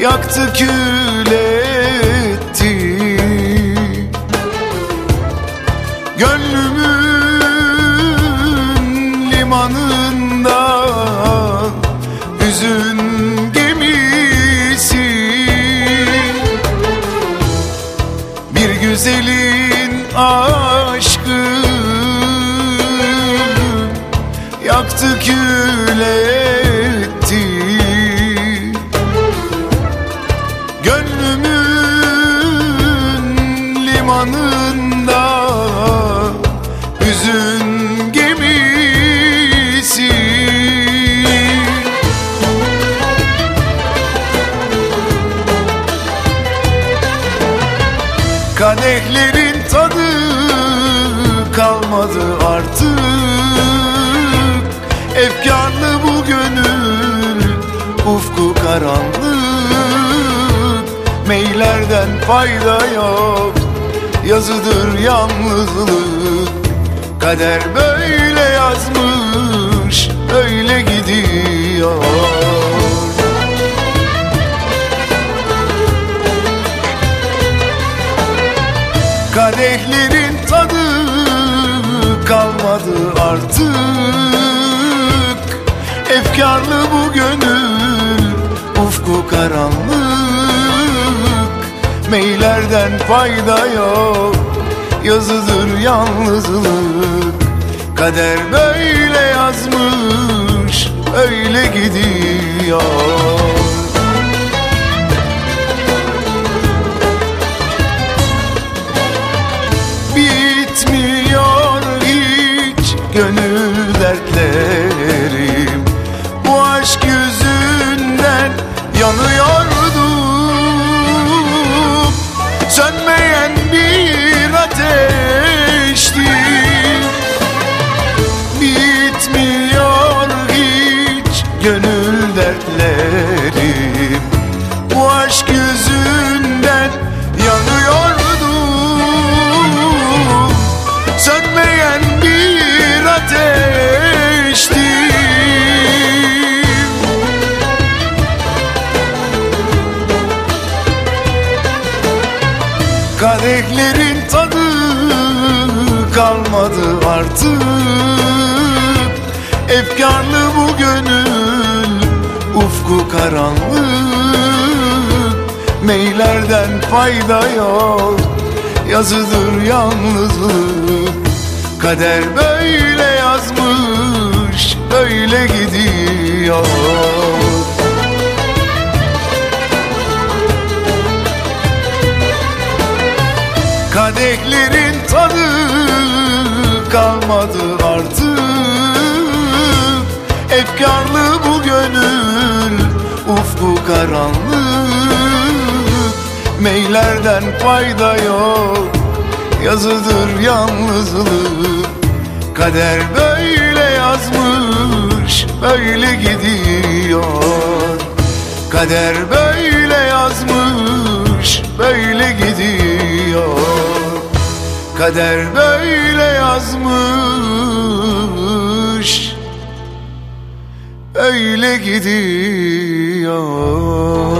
yaktı kül etti. Gönlümün limanında hüzün gemisi, bir güzelin aşkı yaktı kül etti. Gönlümün limanında hüzün gemisi, kadehlerin tadı kalmadı artık. Efkarlı bu gönül, ufku karanlık. Meylerden fayda yok, yazıdır yalnızlık. Kader böyle yazmış, öyle gidiyor. Kadehlerin tadı kalmadı artık. Efkarlı bu gönül, ufku karanlık. Meylerden fayda yok, yazıdır yalnızlık. Kader böyle yazmış, öyle gidiyor. Bitmiyor hiç gönül dertlerim. Bu aşk yüzünden yanıyordum. Sönmeyen bir ateşti. Bitmiyor hiç gönül dertlerim. Bu aşk yüzünden yanıyordum. Sönmeyen bir ateşti. Kadehlerin tadı kalmadı artık. Efkarlı bu gönül, ufku karanlık. Meylerden fayda yok, yazıdır yalnızlık. Kader böyle yazmış, böyle gidiyor. Kadehlerin tadı kalmadı artık. Efkarlı bu gönül, ufku karanlık. Meylerden fayda yok, yazıdır yalnızlık. Kader böyle yazmış, böyle gidiyor. Kader böyle yazmış, böyle gidiyor. Kader böyle yazmış, öyle gidiyor.